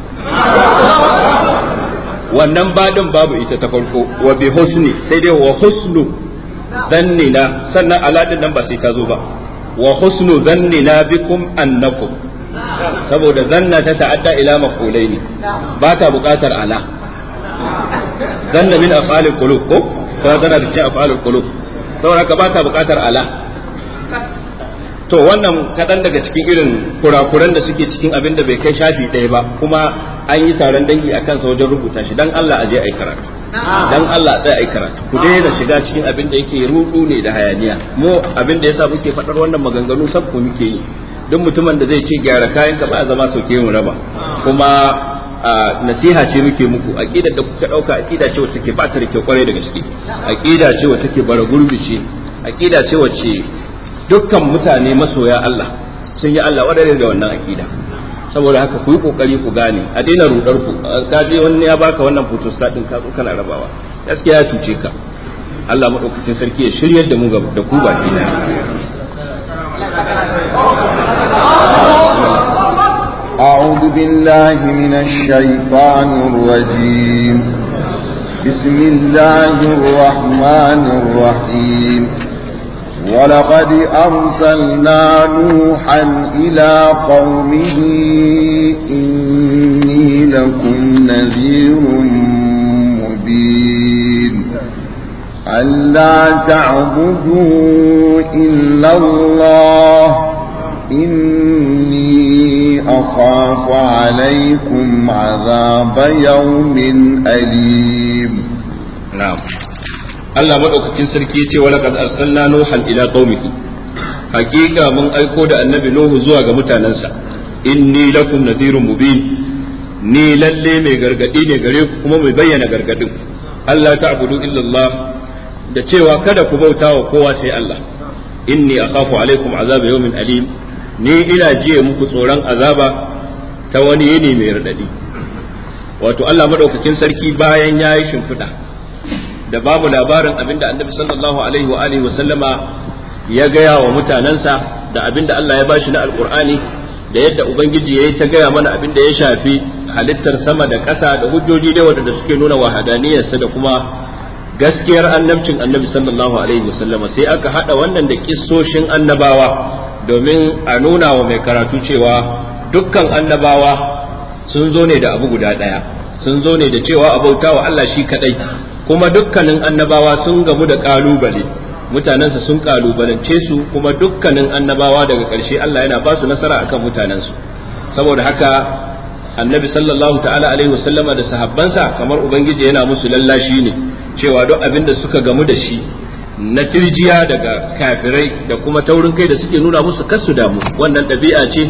wannan badin babu ita ta farko wa bi husni sai dai wa husnu zannina sannan ala din nan ba sai ta zo ba wa husnu zannina bikum annakum saboda zanna ta ta'adda ila maf'ulaini ba ta buƙatar ala zanna min af'alil qulub ko zanna bi af'alil qulub saboda ka ba ta buƙatar ala to wannan kaɗan daga cikin irin kurakuran da suke cikin abin da bai kai shafi ɗaya ba kuma an yi taron dangi a kansa wajen rubuta shi dan Allah a je ai karatu dan Allah a tsaya ai karatu ku daina shiga cikin abin da yake rudu ne da hayaniya mu abin da yasa muke faɗar wannan maganganu sabku muke yi duk mutumin da zai ce gyara kayan ka ba zama sauke mu raba kuma nasiha ce muke muku aqidar da kuka dauka aqida ce wacce take ba ta da kyau kwarai da gaske aqida ce wacce take bara gurbi ce aqida ce wacce dukkan mutane masoya Allah sun yi Allah wadare da wannan akida saboda haka ku yi kokari ku gane a daina rudar ku ka je wani ya baka wannan photo din ka zo kana rabawa gaskiya ya tuce ka Allah madaukakin sarki ya shiryar da mu da ku baki da أعوذ بالله من الشيطان الرجيم بسم الله الرحمن الرحيم ولقد أرسلنا نوحا إلى قومه إني لكم نذير مبين ألا تعبدوا إلا الله إني أخاف عليكم عذاب يوم أليم نعم Allah madaukakin sarki yace wa laqad arsalna nuhan ila qaumihi hakika mun aiko da annabi nuhu zuwa ga mutanansa inni lakum nadhirun mubin ni lalle mai gargadi ne gare ku kuma mai bayyana gargadin Allah ta'budu illa Allah da cewa kada ku bauta wa kowa sai Allah inni akhafu alaikum azaba yawmin alim ni ina jiye muku tsoron azaba ta wani yini mai radadi wato Allah madaukakin sarki bayan yayi shimfiɗa da babu labarin abinda annabi sallallahu alaihi wa alihi wa sallama ya gaya wa mutanansa da abinda Allah ya bashi na alqur'ani da yadda ubangiji yayi ta gaya mana abinda ya shafi halittar sama da ƙasa da hujjoji da wanda suke nuna wahadaniyarsa da kuma gaskiyar annabcin annabi sallallahu alaihi wa sallama sai aka hada wannan da kissoshin annabawa domin a nuna wa mai karatu cewa dukkan annabawa sun zo ne da abu guda daya sun zo ne da cewa abautawa Allah shi kadai kuma dukkanin annabawa sun gamu da kalubale mutanensa sun kalubalance su kuma dukkanin annabawa daga ƙarshe Allah yana ba su nasara akan mutanensu saboda haka annabi sallallahu ta'ala alaihi wasallama da sahabbansa kamar ubangiji yana musu lallashi ne cewa duk abin da suka gamu da shi na tirjiya daga kafirai da kuma taurin kai da suke nuna musu kasu damu wannan ɗabi'a ce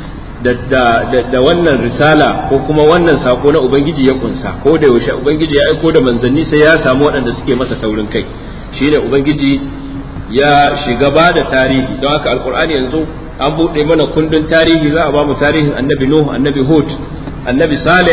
da wannan risala ko kuma wannan sako na ubangiji ya kunsa ko da yaushe ubangiji ya aiko da manzanni sai ya samu waɗanda suke masa taurin kai shine ubangiji ya shiga ba da tarihi don haka alkur'ani yanzu an buɗe mana kundin tarihi za a ba mu tarihin annabi nuh annabi hud annabi salih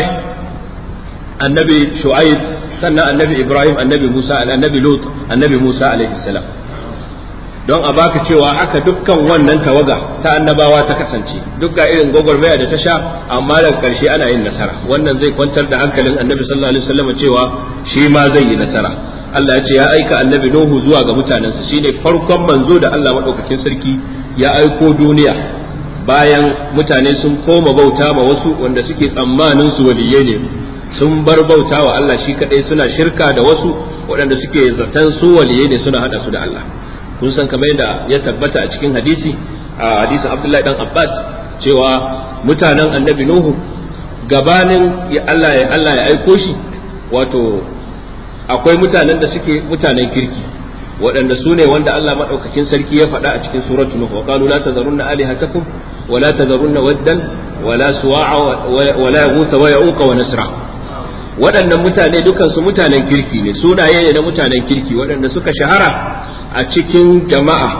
annabi shu'aib sannan annabi ibrahim annabi musa annabi lut annabi musa alaihi salam don a baka cewa haka dukkan wannan tawaga ta annabawa ta kasance duk ga irin gwagwarmaya da ta sha amma daga karshe ana yin nasara wannan zai kwantar da hankalin annabi sallallahu alaihi wasallam cewa shi ma zai yi nasara Allah ya ce ya aika annabi Nuhu zuwa ga mutanensa shine farkon manzo da Allah madaukakin sarki ya aiko duniya bayan mutane sun koma bauta ma wasu wanda suke tsammanin su waliyai ne sun bar bautawa Allah shi kadai suna shirka da wasu waɗanda suke zaton su waliyai ne suna hada su da Allah. kun san kamar yadda ya tabbata a cikin hadisi a hadisin Abdullahi dan Abbas cewa mutanen annabi Nuhu gabanin Allah ya aiko shi, wato akwai mutanen da suke mutanen kirki waɗanda su ne wanda Allah maɗaukakin sarki ya faɗa a cikin suratu Nuh, wa qalu la tadharunna alihatakum wa la tadharunna waddan wa la suwa'a wa la yaghutha wa ya'uqa wa nasra. waɗannan mutane dukansu mutanen kirki ne, sunaye ne na mutanen kirki waɗanda suka shahara a cikin jama'a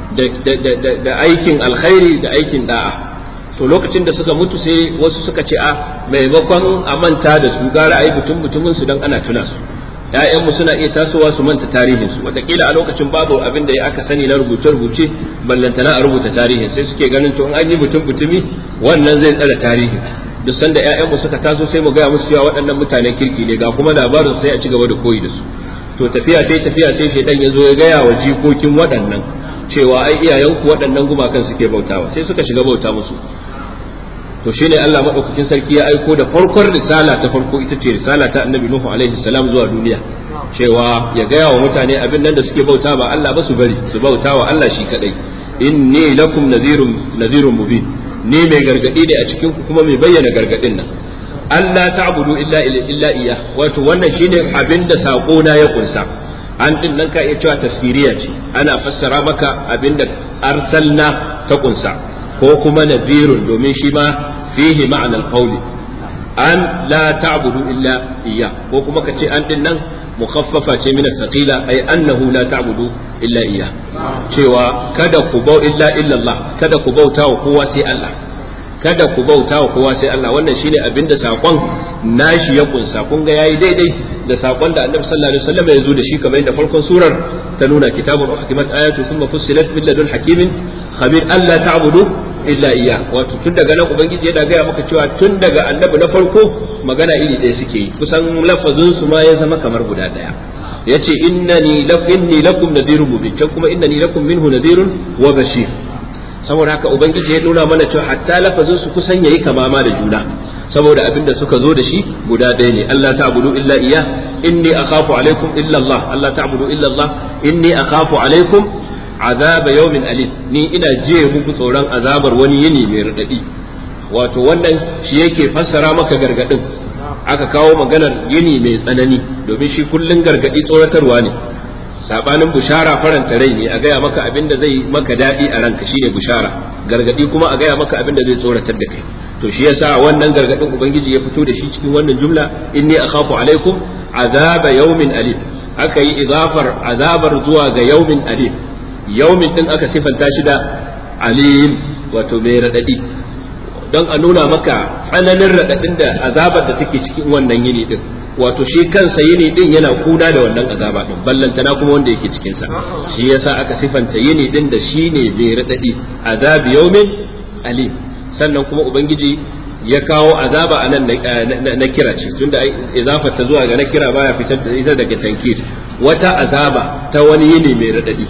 da aikin alkhairi da aikin da'a. to lokacin da suka mutu sai wasu suka ce a maimakon a manta da su gara a yi mutumin su don ana tuna su. ‘ya'yanmu suna iya tasowa su manta tarihinsu, watakila a lokacin babu abin da ya aka sani na rubuce-rubuce ballantana a rubuta tarihin, sai suke ganin to in an yi mutumi wannan zai tsara tarihi. duk sanda ‘ya'yanmu suka taso sai mu gaya musu cewa waɗannan mutanen kirki ne, ga kuma labarin sai a ci gaba da koyi da su. to tafiya sai shaidan ya zo ya gaya wa jikokin waɗannan cewa ai iyayenku waɗannan gumakan suke bautawa, sai suka shiga bauta musu. to shine Allah madaukakin sarki ya aiko da farkon risala ta farko, ita ce risala ta annabi Nuhu alaihi salam zuwa duniya, cewa ya gaya wa mutane abin nan da suke bauta ba Allah ba su bari su bauta wa Allah shi kadai. inni lakum nadhirun mubin, ni mai gargadi ne a cikin ku kuma mai bayyana gargadin nan. Allah ta'budu illa iya, wato wannan shine abin da sako na ya kunsa. an din nan ka iya cewa tafsiriya ce, ana fassara maka abin da arsalna ta kunsa, ko kuma nadhirun domin shi ma fihi ma'ana alqawli an la ta'budu illa iya, ko kuma kace an din nan mukhaffafa ce min as-saqila ay annahu la ta'budu illa iya, cewa kada ku illa Allah, kada ku bauta wa kowa sai Allah, kada ku bauta wa kowa sai Allah. wannan shine abinda sakon nashi ya kunsa. kun ga yayi daidai da sakon da Annabi sallallahu alaihi wasallam ya zo da shi, kamar yadda farkon surar ta nuna kitabun uhkimat ayatu thumma fussilat min ladun hakimin khabir alla ta'budu illa iya. wato tun daga nan ubangiji yana gaya maka cewa tun daga annabi na farko magana iri ɗaya suke yi, kusan lafazin su ma ya zama kamar guda ɗaya. yace inni lakum nadhirun mubin, can kuma innani lakum minhu nadhirun wa bashir. saboda haka ubangiji ya nuna mana cewa hatta lafazin su kusan yayi kama ma da juna, saboda abinda suka zo da shi guda ɗaya ne. Allah ta'budu illa iya, inni akhafu alaikum illa Allah, Allah ta'budu illa Allah, inni akhafu alaikum azaba yawmin alim, ni ina jiye muku tsoron azabar wani yini mai radadi. wato wannan shi yake fassara maka gargadin, aka kawo maganar yini mai tsanani domin shi kullun gargadi tsoratarwa ne, sabanin bushara faranta rai ne, a gaya maka abin da zai maka dadi a ranka shine bushara, gargadi kuma a gaya maka abin da zai tsoratar da kai. to shi yasa wannan gargadin ubangiji ya fito da shi cikin wannan jumla, inni akhafu alaikum azaba yawmin alim, aka yi izafar azabar zuwa ga yawmin alim. yaumin din aka sifanta shi da alim, wato mai radadi, don a nuna maka tsananin radadin da azabar da take cikin wannan yini din. wato shi kansa yini din yana kuna da wannan azaba din, ballantana kuma wanda yake cikin sa. shi yasa aka sifanta yini din da shine mai radadi, azab yaumin alim. sannan kuma ubangiji ya kawo azaba anan na kira ce, tunda izafar ta zuwa ga na kira baya fitar da ita daga tankir. wata azaba ta wani yini mai radadi,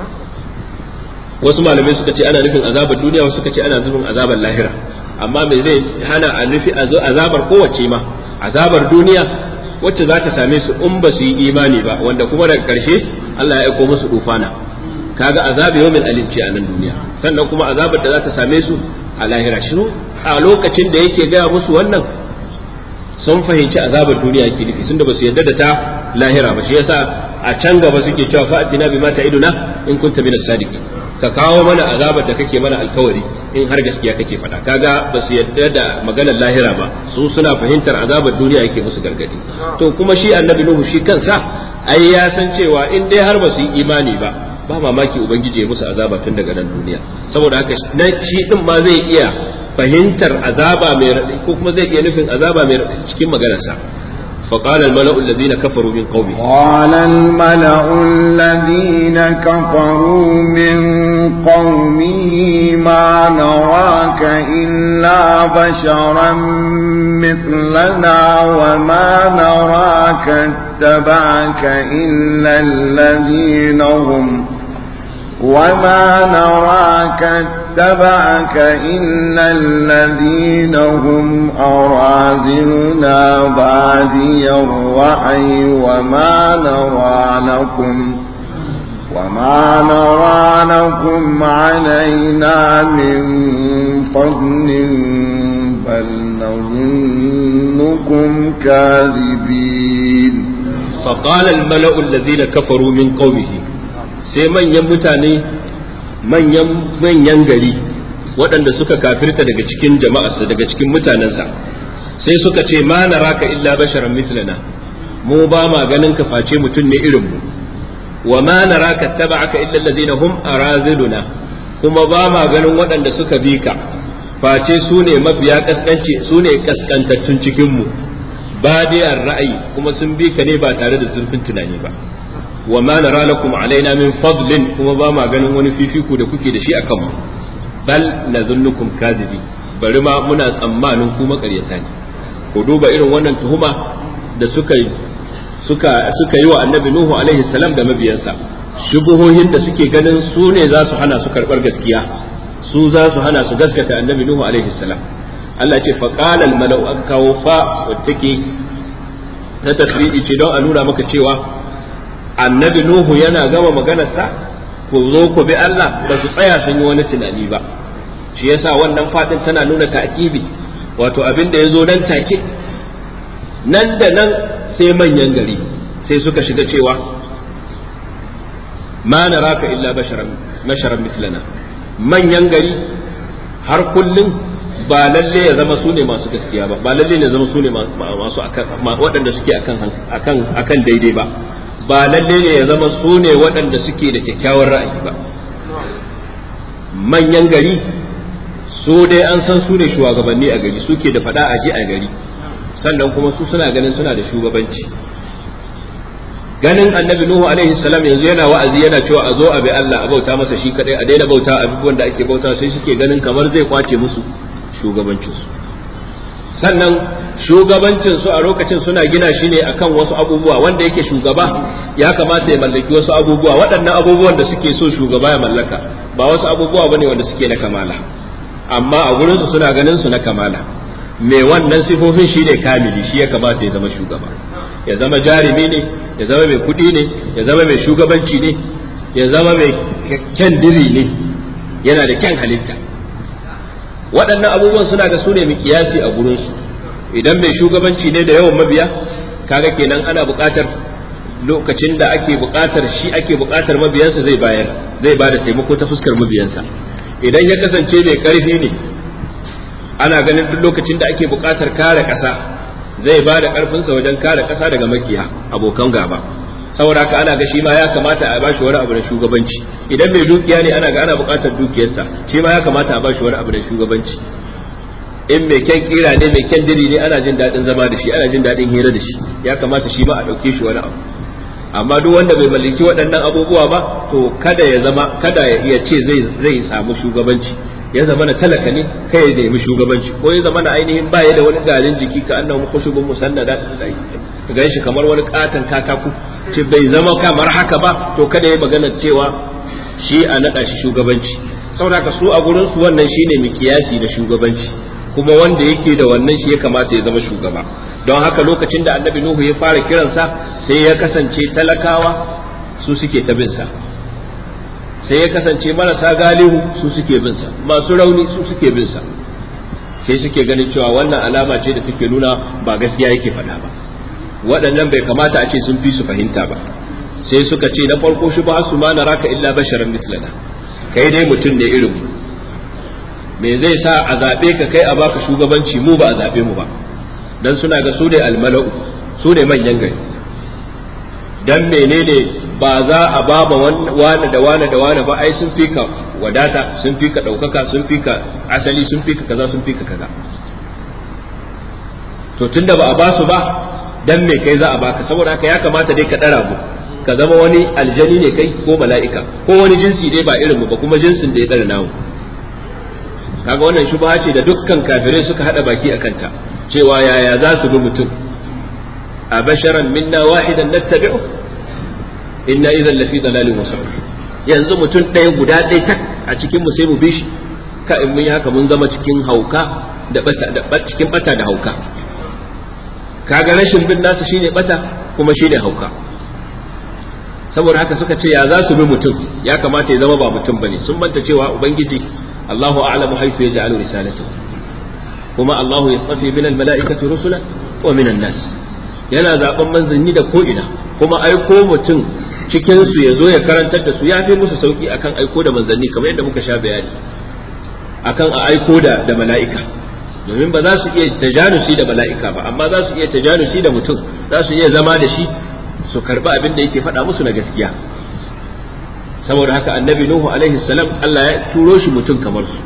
wasu malamai suka ce ana nufin azabar duniya, wasu suka ce ana nufin azabar lahira. amma me zai hana a nufi azabar kowace ma? azabar duniya wacce za ta same su in ba su yi imani ba, wanda kuma daga karshe Allah ya aiko musu dufana, kaga azab yawmin alim ce a nan duniya. sannan kuma azabar da za ta same su a lahira, shi a lokacin da yake gaya musu wannan sun fahimci azabar duniya ke nufi, tunda ba su yarda da ta lahira ba. shi yasa a can gaba suke cewa fa'atina bima ta'iduna in kunta minas sadiqin, ka kawo mana azabar da kake mana alkawari in har gaskiya kake faɗa. kaga ba su yarda da maganar lahira ba, su suna fahimtar azabar duniya yake musu gargadi. to kuma shi annabi Nuhu shi kansa ai ya san cewa in dai har ba su yi imani ba mamaki ubangiji ya musu azaba tun daga nan duniya. saboda haka shi din ma zai iya fahimtar azaba mai raɗaɗi, ko kuma zai iya nufin azaba mai raɗaɗi cikin maganarsa. فقال الملأ الذين كفروا من قومه قال الملأ الذين كفروا من قومه ما نراك إلا بشرا مثلنا وما نراك اتبعك إلا الذين هم اتبعك إلا الذين هم أراذلنا بادي الرأي وما نرى لكم علينا من فضل بل نظنكم كاذبين. فقال الملأ الذين كفروا من قومه sai manyan mutane manyan gari waɗanda suka kafirta daga cikin jama'arsa daga cikin mutanensa sai suka ce ma naraka illa basharan mislana mu ba ma ganin ka face mutum ne irin mu wa ma naraka taba'aka illa alladhina hum araziluna kuma ba ma ganin waɗanda suka bi ka face su ne mafiya kaskanci su ne kaskantattun cikin mu badiyar ra'ayi kuma sun bi ka ne ba tare da zurfin tunani ba wa ma nara lakum alaina min fadlin kuma ba ma ganin wani fifiku da kuke da shi akan mu bal nadhunnukum kadhibi bari ma muna tsammanin ku makaryata ne. ku duba irin wannan tuhuma da suka yi wa annabi nuhu alaihi salam da mabiyansa shubuhohin da suke ganin su ne za su hana su karbar gaskiya su za su hana su gaskata annabi nuhu alaihi salam. Allah ce faqala al mala'u aka kawo fa wattake na tasbihi ce don a nuna maka cewa annabi nuhu yana gama maganarsa ku zo ku bi Allah ba su tsaya sun yi wani tunani ba shi yasa wannan fadin tana nuna ta'kibi wato abin da yazo nan take nan da nan sai manyan gari sai suka shiga cewa ma naraka illa basharan mislana manyan gari har kullum ba lalle ya zama su ne masu gaskiya ba lalle ne zama su ne masu waɗanda suke akan daidai ba lalle ne ya zama su ne waɗanda suke da kyakkyawar ra'ayi ba manyan gari su dai an san su ne shugabanni a gari suke da faɗa aji a gari sannan kuma su suna ganin suna da shugabanci ganin annabi nuhu alaihi salam yanzu yana wa'azi yana cewa a zo a bi Allah a bauta masa shi kadai a daina bauta abubuwan da ake bauta sai suke ganin kamar zai kwace musu shugabancinsu sannan shugabancinsu a lokacin suna gina shi ne akan wasu abubuwa wanda yake shugaba ya kamata ya mallaki wasu abubuwa waɗannan abubuwan da suke so shugaba ya mallaka ba wasu abubuwa bane wanda suke na kamala amma a gurinsu suna ganin su na kamala mai wannan sifofin shi ne kamili shi ya kamata ya zama shugaba ya zama jarumi ne ya zama mai kuɗi ne ya zama mai shugabanci ne ya zama mai kyan diri ne yana da kyan halitta waɗannan abubuwan suna ga su ne mikiyasi a gurinsu idan mai shugabanci ne da yawan mabiya kaga kenan ana buƙatar lokacin da ake buƙatar mabiyansa zai ba da taimako ta fuskar mabiyansa idan ya kasance mai ƙarfi ne ana ganin duk lokacin da ake buƙatar kare ƙasa zai ba da ƙarfinsa wajen kare ƙasa daga makiya abokan gaba saboda haka ana ga shi ma ya kamata a bashi wani abu na shugabanci idan mai dukiya ne ana ga ana buƙatar dukiyarsa shi ma ya kamata a bashi wani abu na shugabanci in mai kyan kira ne mai kyan diri ne ana jin daɗin zama da shi ana jin daɗin hira da shi ya kamata shi ma a ɗauke shi wani abu amma duk wanda bai mallaki waɗannan abubuwa ba to kada ya iya ce zai samu shugabanci ya zama na talaka ne kai ya nemi shugabanci ko ya zama na ainihin baya da wani garin jiki ka annahu khushubun musannada ka gan shi kamar wani katon katako ce bai zama kamar haka ba to kada ya magana cewa shi a naɗa shi shugabanci saboda haka su a gurin su wannan shine mikiyasi da shugabanci kuma wanda yake da wannan shi ya kamata ya zama shugaba don haka lokacin da annabi nuhu ya fara kiransa sai ya kasance talakawa su suke ta bin sa sai ya kasance marasa galihu su suke bin sa masu rauni su suke bin sa sai suke ganin cewa wannan alama ce da take nuna ba gaskiya yake faɗa ba waɗannan bai kamata a ce sun fi su fahimta ba sai suka ce na farko shi ba su ma naraka illa basharan mislana kai dai mutum ne irin mu me zai sa a zaɓe ka kai a baka shugabanci mu ba a zaɓe mu ba dan suna ga su ne almala'u su ne manyan gari dan menene ba za a ba wani da wani ba ai sun fi ka wadata sun fi ka ɗaukaka sun fi ka asali sun fi ka kaza sun fi ka kaza to tunda ba a ba su ba dan me kai za a baka saboda haka ya kamata dai ka ɗara mu ka zama wani aljani ne kai ko mala'ika ko wani jinsi dai ba irin mu ba kuma jinsin da ya ɗara namu kaga wannan shubha ce da dukkan kafirai suka hada baki a kanta cewa yaya za su bi mutum a basharan minna wahidan nattabi'u inna idan lafi dalalin wasu yanzu mutum ɗaya guda ɗaya tak a cikin mu sai mu bi shi shakka in mun yi haka mun zama cikin hauka da cikin bata da hauka. Kaga rashin bin nasu shine bata kuma shine hauka. Saboda haka suka ce ya za su bi mutum, ya kamata ya zama ba mutum bane. Sun manta cewa ubangiji Allahu a'lamu haythu yaj'alu risalatahu, kuma Allahu yastafi min al-mala'ikati rusulan wa min an-nas. Yana zaben manzanni da ko ina, kuma aiko mutum cikin su yazo ya karantar da su yafi musu sauki akan aiko da manzanni, kamar yadda muka sha bayani akan a aiko da mala'ika. Domin ba za su iya tajanusi da mala'ika ba, amma za su iya tajanusi da mutum, za su iya zama da shi su karba abin da yake faɗa musu na gaskiya. Saboda haka annabi Nuhu alaihi salam Allah ya turo shi mutum kamar su,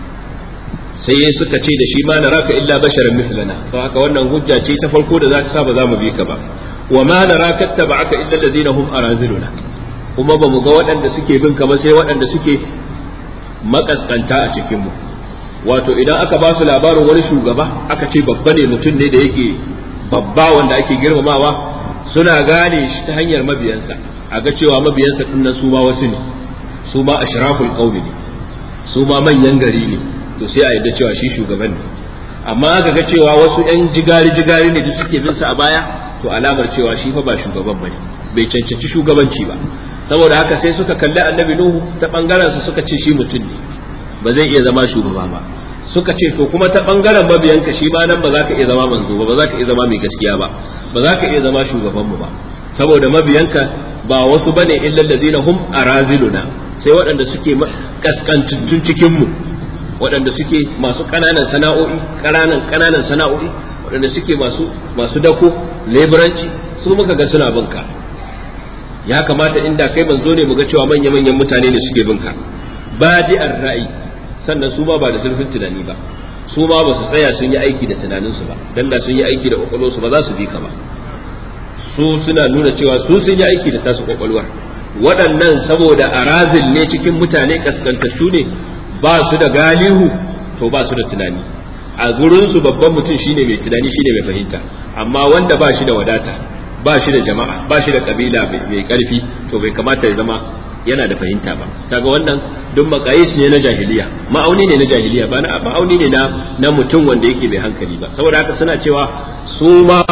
sai suka ce da shi ma naraka illa basharan mithlana. to haka wannan hujja ce ta farko da za ta sa ba za mu bi ka ba. Wa ma naraka tabaka illa alladhina hum araziluna, kuma ba mu ga waɗanda suke bin ka ba sai waɗanda suke makaskanta a cikin mu. Wato idan aka ba su labarin wani shugaba aka ce babba ne, mutum ne da yake babba wanda ake girmamawa, suna gane shi ta hanyar mabiyansa, a ga cewa mabiyansa dinnan su ma wasu ne, su ma ashraful qaumi ne, su ma manyan gari ne, to sai a yadda cewa shi shugaban ne. Amma aka ga cewa wasu yan jigari ne da suke bin sa a baya, to alamar cewa shi fa ba shugaban bane, bai cancanci shugabanci ba. Saboda haka sai suka kalli annabi Nuhu ta bangaren sa suka ce shi mutum ne, ba zai iya zama shugaba ba. Suka ce to kuma ta bangaren mabiyanka shi ma nan ba za ka iya zama manzo ba, ba za ka iya zama mai gaskiya ba, ba za ka iya zama shugaban mu ba, saboda mabiyanka ba wasu bane illa allazina hum araziluna, sai waɗanda suke kaskantattun cikin mu, waɗanda suke masu ƙananan sana'o'i, waɗanda suke masu dako leburanci, su muka ga suna binka. Ya kamata inda kai manzo ne mu ga cewa manya-manyan mutane ne suke binka. Badi'ar ra'ayi, sannan su ma ba da zurfin tunani ba, su ma ba su tsaya sun yi aiki da tunaninsu ba, dan da sun yi aiki da kwakwalwarsu ba za su bi ka ba. Su suna nuna cewa su sun yi aiki da tasu kwakwalwar. Waɗannan saboda arazil ne cikin mutane, kaskantattu ne, ba su da galihu, to ba su da tunani. A gurinsu babban mutum shine mai tunani, shine mai fahimta. Amma wanda ba shi da wadata, ba shi da jama'a, ba shi da kabila mai karfi, to bai kamata ya zama yana da fahimta ba. Kaga wannan duk makayis ne na jahiliya, ma'auni ne na jahiliya, ba na ma'auni ne na mutum wanda yake mai hankali ba. Saboda haka suna cewa su ma